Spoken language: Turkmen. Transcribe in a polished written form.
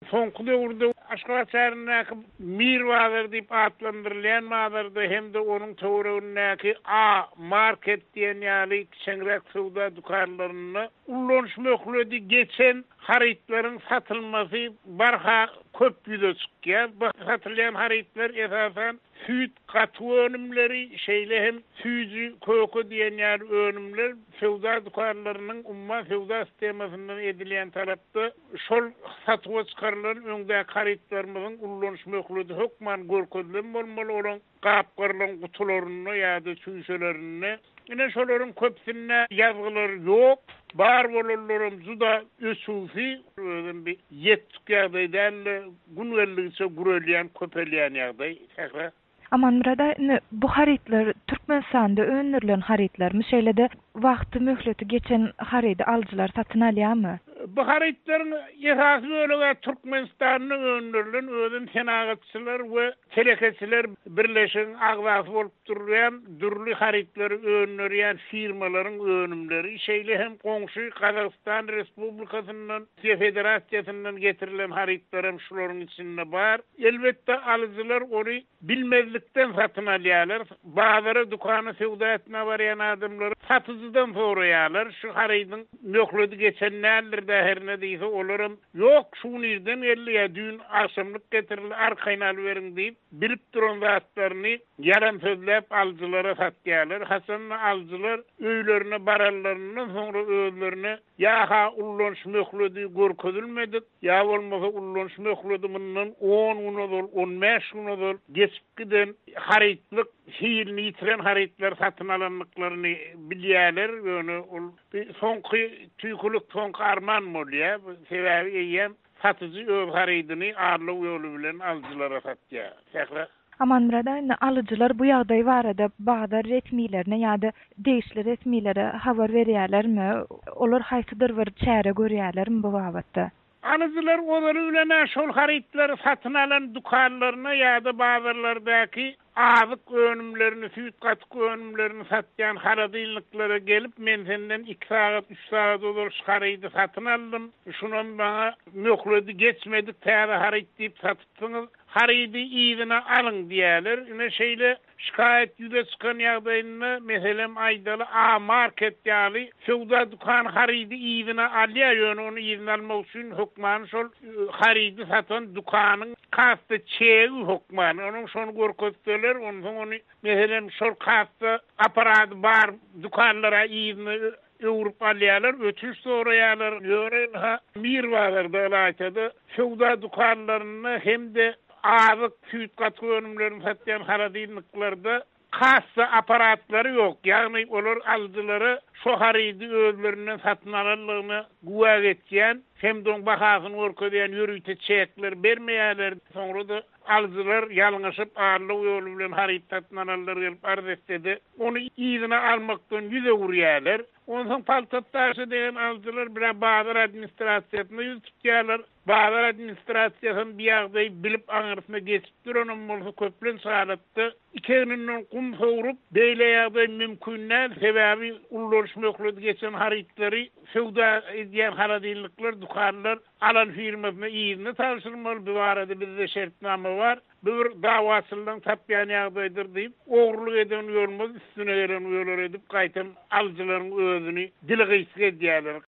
soňky döwürde Aşgabatçarynyňky Mir Bazar diýip adlandyrylýan mazarda hem de onuň töweregindäki A market diýen ýaly kiçiňrek sowda dukanlaryny ullanşmaklady geçen haritlaryň satylmasy barha köp ýüze çykýar. Bu satylýan haritler esasen süýt gaty önümleri şeýle hem süýji kökü diýen ýaly önümler sowda dukanlarynyň umma sowda sistemasyndan edilýän tarapda şol satyp çykarylan öňde haritlarymyň ullanşmaklady hökman görkezlen bolmaly olan gapgarlan gutularyny ýa-da süýşelerini. Ine şolaryň köpsine ýazgylary ýok. Bar bolanlarym juda ösüfi, bir ýetdik ýagdaýdan günelligiçe gurelýän, köpelýän ýagdaý. Aman Murada, bu haritler Türkmenistanda önerilen haritlermi? Şeýle-de wagty möhleti geçen harity alyjylar satyn alýarmy? Bu haritlerin esasy öyle Türkmenistanyň önerilen özün tenagatçylar we telekeçiler birleşen agzasy bolup durýan dürli haritleri önerýän firmalaryň önümleri şeýle hem goňşy Kazakystan Respublikasynyň Federasiýasyndan getirilen haritler hem şolaryň içinde bar. Elbetde alyjylar ony bilmezlikden satyn alýarlar. Bazary dukany sowda etme barýan adamlar satyjydan soraýarlar. Şu harityň möhleti geçenlerde her ne diýse olaram ýok şuny ýerden elliýe dün akşamlyk getirildi arkaýnal beriň diýip bilip duran zatlaryny yaran sözläp alyjylara satýarlar. Hasan alyjylar öýlerine bararlaryny soňra özlerini ýa-ha ullanşmaklady görkezilmedik ýa bolmasa ullanşmaklady mundan 10 gunadol 15 gunadol geçip giden haritlyk hiýilini ýitiren haritler satyn alanlyklaryny bilýärler. Ol soňky tüýkülük soňky arman bolýar. Sebäbi eýem satyjy öz harityny arly ýoly bilen alyjylara satýar. Aman Murada, alyjylar bu ýagdaý barada bagda resmilerine ýa-da deýişli resmilere habar berýärlermi? Olar haýsydyr bir çäre görýärlermi bu babatda? Alyjylar olary bilen şol haritleri satyn alan dukanlaryna ýa-da bazarlardaky azyk önümlerini, süýt gatyk önümlerini satýan haradynlyklara gelip men senden 2 saat, 3 saat olur harity satyn aldym. Şunun bana möhleti geçmedik, täze harit diýip satypsyňyz. Harity ýygyna alyň diýerler. Ine şeýle şikayet ýüze çykan ýagdaýynda meselem aýdaly A market ýaly sowda dukan harity ýygyna alýar, ýöne onu ýygyna almak üçin hökman şol harity satan dukanyň kasta çeýi hökman. Onuň şonu görkezdiler, onu meselem şol kasta aparat bar dukanlara ýygyna Avrupa alýarlar, ötüş soraýarlar. Ýören Mir Bazarda ýaşady. Sowda dukanlaryny hem de azyk süýt gaty önümlerini satýan haradynlyklarda kassa aparatlary ýok. Ýagny olar alyjylary şo harity özlerinden satyn alanlygyny güwäk etýän, hem de bahasyny görkezýän ýürüýte çekler bermeýärler. Soňra da alyjylar ýalňyşyp arly ýoly bilen harity satyn alanlar gelip arz etdi. Onu ýygyna almakdan ýüze urýarlar. Ondan paltatdaşy diýen alyjylar bilen bazar administrasiýasyna ýüz tutýarlar. Bazar administrasiýasyny bir ýagdaý bilip aňyrsına geçip duran bolsa köplen sagatda ikininden kum sorup beýle ýagdaý mümkin näl. Sebäbi ullanşmaklady geçen haritleri sowda edýän haradynlyklar, dukanlar alan firmasyna ýygyny tapşyrmaly. Bu barada bizde şertname bar. Bu bir dawasyndan tapýan ýagdaýdyr diýip ogurlyk eden ýolmaz üstüne gelen ýollar edip gaýtam alyjylaryň özüni dile gysga edýärler.